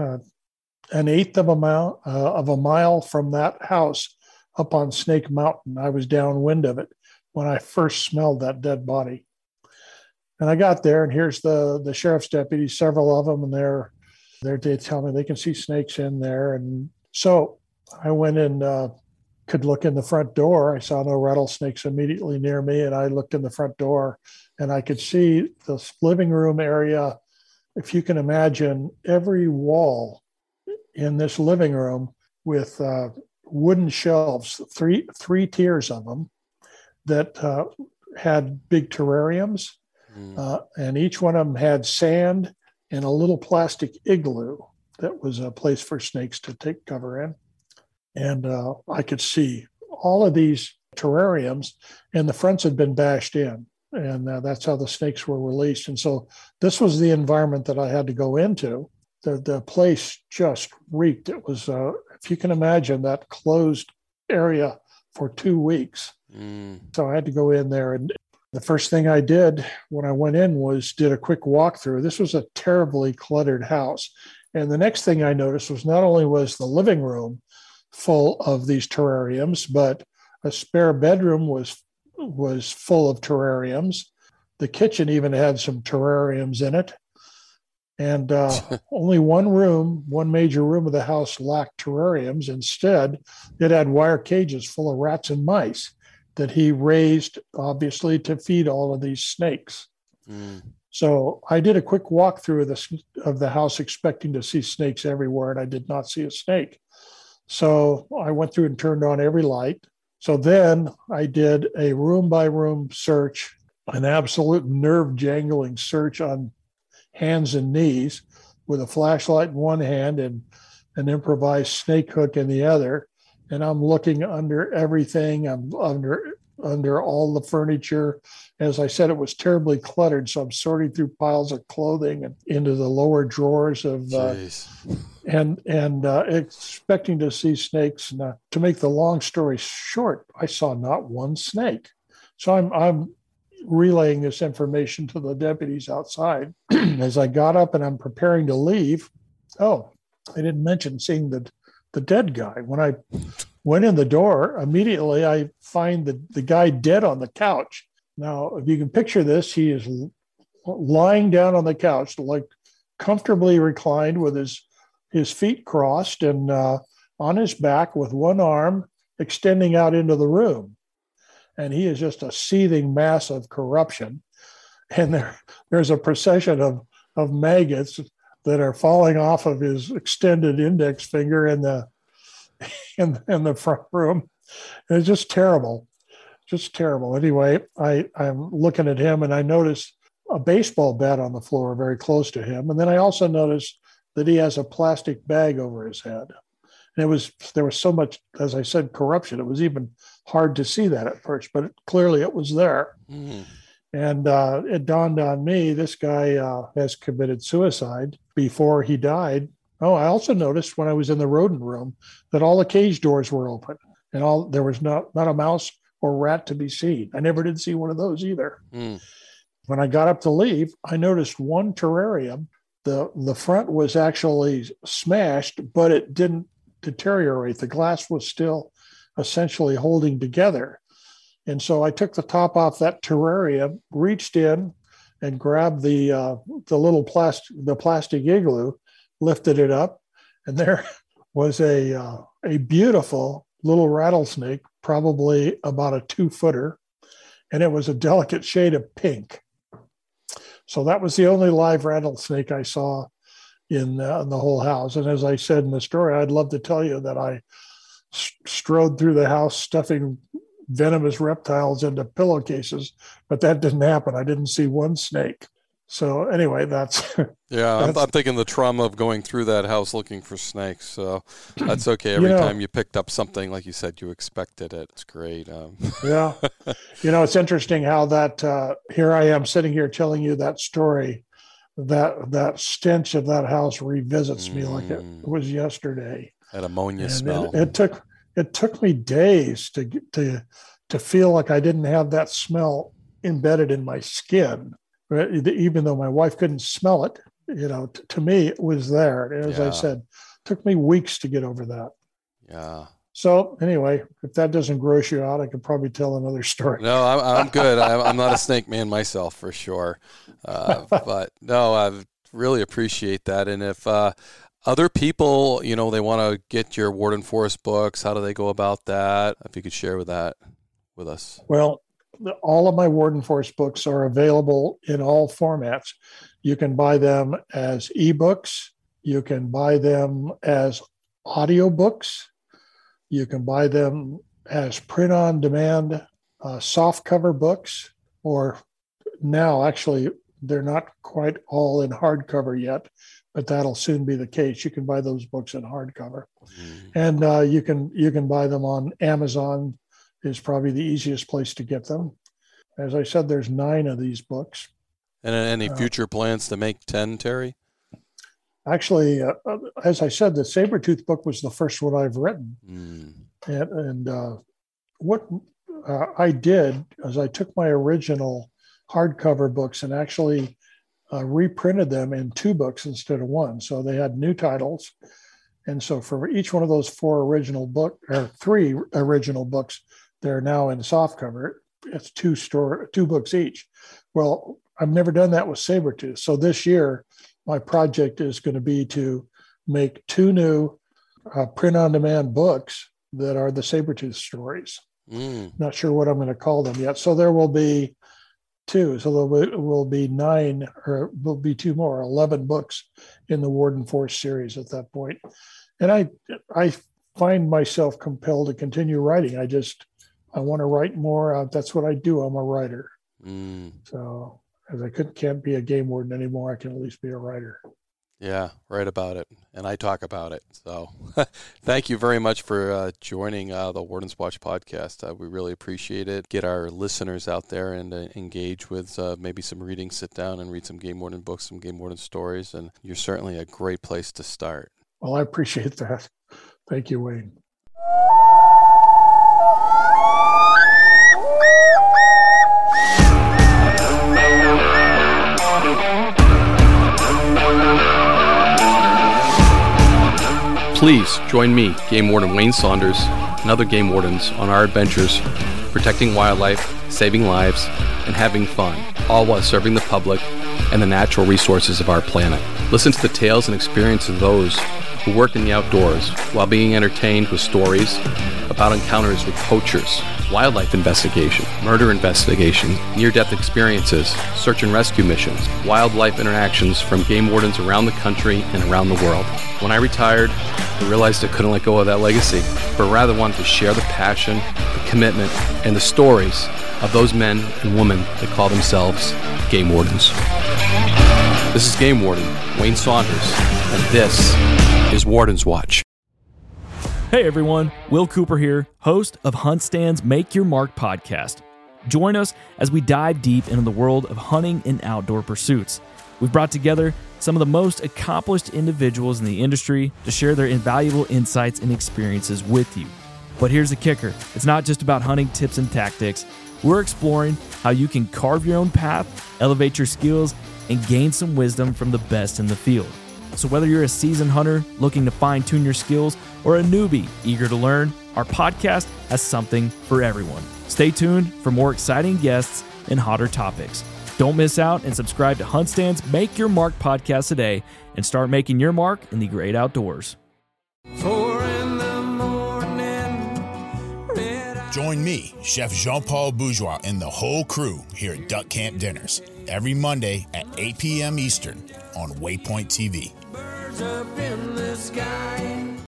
an eighth of a mile from that house up on Snake Mountain. I was downwind of it when I first smelled that dead body. And I got there, and here's the sheriff's deputies, several of them, and they tell me they can see snakes in there. And so I went in, could look in the front door. I saw no rattlesnakes immediately near me, and I looked in the front door, and I could see the living room area. If you can imagine, every wall in this living room with wooden shelves, three tiers of them that had big terrariums. And each one of them had sand and a little plastic igloo that was a place for snakes to take cover in. And I could see all of these terrariums, and the fronts had been bashed in. And that's how the snakes were released. And so this was the environment that I had to go into. The place just reeked. It was, if you can imagine, that closed area for 2 weeks. So I had to go in there, and the first thing I did when I went in was did a quick walkthrough. This was a terribly cluttered house. And the next thing I noticed was not only was the living room full of these terrariums, but a spare bedroom was full of terrariums. The kitchen even had some terrariums in it. And only one major room of the house lacked terrariums. Instead, it had wire cages full of rats and mice that he raised, obviously, to feed all of these snakes. So I did a quick walkthrough of the house, expecting to see snakes everywhere, and I did not see a snake. So I went through and turned on every light. So then I did a room-by-room search, an absolute nerve-jangling search on hands and knees with a flashlight in one hand and an improvised snake hook in the other. And I'm looking under everything. I'm under all the furniture. As I said, it was terribly cluttered. So I'm sorting through piles of clothing and into the lower drawers of, and expecting to see snakes. And to make the long story short, I saw not one snake. So I'm relaying this information to the deputies outside. As I got up and I'm preparing to leave, I didn't mention seeing the dead guy. When I went in the door, immediately I find the guy dead on the couch. Now, if you can picture this, he is lying down on the couch, like comfortably reclined with his feet crossed and on his back with one arm extending out into the room. And he is just a seething mass of corruption. And there's a procession of maggots that are falling off of his extended index finger in the front room. And it's just terrible. Anyway, I'm looking at him, and I notice a baseball bat on the floor very close to him. And then I also noticed that he has a plastic bag over his head. And there was so much, as I said, corruption. It was even hard to see that at first, but clearly it was there. And it dawned on me, this guy has committed suicide before he died. Oh, I also noticed when I was in the rodent room that all the cage doors were open. and there was not a mouse or rat to be seen. I never did see one of those either. When I got up to leave, I noticed one terrarium. The front was actually smashed, but it didn't deteriorate. The glass was still essentially holding together. And so I took the top off that terrarium, reached in and grabbed the little plastic igloo, lifted it up, and there was a beautiful little rattlesnake, probably about a 2-footer, and it was a delicate shade of pink. So that was the only live rattlesnake I saw in the whole house. And as I said in the story, I'd love to tell you that I strode through the house stuffing venomous reptiles into pillowcases, but that didn't happen. I didn't see one snake. So anyway, that's I'm thinking the trauma of going through that house looking for snakes. So that's okay. Every time you picked up something, like you said, you expected it. It's great. Yeah. It's interesting how that here I am sitting here telling you that story. That stench of that house revisits me like it was yesterday. That ammonia smell. It took me days to feel like I didn't have that smell embedded in my skin. Even though my wife couldn't smell it, to me it was there. As I said, it took me weeks to get over that. Yeah. So anyway, if that doesn't gross you out, I could probably tell another story. No, I'm good. I'm not a snake man myself for sure. But no, I really appreciate that. And if other people, they want to get your Warden Forest books, how do they go about that? If you could share that with us. Well, all of my Warden Forest books are available in all formats. You can buy them as ebooks. You can buy them as audiobooks. You can buy them as print-on-demand softcover books, or now actually they're not quite all in hardcover yet, but that'll soon be the case. You can buy those books in hardcover, and you can buy them on Amazon. Is probably the easiest place to get them. As I said, there's 9 of these books. And any future plans to make 10, Terry? Actually, as I said, the Sabretooth book was the first one I've written. And what I did is I took my original hardcover books and actually reprinted them in 2 books instead of 1. So they had new titles. And so for each one of those 3 original books, they're now in softcover. It's 2 books each. Well, I've never done that with Sabretooth. So this year, my project is going to be to make 2 new print-on-demand books that are the Sabretooth stories. Not sure what I'm going to call them yet. So there will be 2. So there will be 9, or will be 2 more, 11 books in the Warden Forest series at that point. And I find myself compelled to continue writing. I want to write more. That's what I do. I'm a writer. So as I can't be a game warden anymore, I can at least be a writer. Yeah, write about it. And I talk about it. So thank you very much for joining the Warden's Watch podcast. We really appreciate it. Get our listeners out there and engage with maybe some reading, sit down and read some game warden books, some game warden stories. And you're certainly a great place to start. Well, I appreciate that. Thank you, Wayne. Please join me, Game Warden Wayne Saunders, and other game wardens on our adventures protecting wildlife, saving lives, and having fun, all while serving the public and the natural resources of our planet. Listen to the tales and experiences of those who work in the outdoors while being entertained with stories about encounters with poachers, wildlife investigation, murder investigation, near-death experiences, search and rescue missions, wildlife interactions from game wardens around the country and around the world. When I retired, I realized I couldn't let go of that legacy, but rather wanted to share the passion, the commitment, and the stories of those men and women that call themselves game wardens. This is Game Warden Wayne Saunders, and this is Warden's Watch. Hey everyone, Will Cooper here, host of Hunt Stand's Make Your Mark podcast. Join us as we dive deep into the world of hunting and outdoor pursuits. We've brought together some of the most accomplished individuals in the industry to share their invaluable insights and experiences with you. But here's the kicker. It's not just about hunting tips and tactics. We're exploring how you can carve your own path, elevate your skills, and gain some wisdom from the best in the field. So whether you're a seasoned hunter looking to fine-tune your skills or a newbie eager to learn, our podcast has something for everyone. Stay tuned for more exciting guests and hotter topics. Don't miss out and subscribe to HuntStand's Make Your Mark podcast today and start making your mark in the great outdoors. Join me, Chef Jean-Paul Bourgeois, and the whole crew here at Duck Camp Dinners every Monday at 8 p.m. Eastern on Waypoint TV. Birds up in the sky.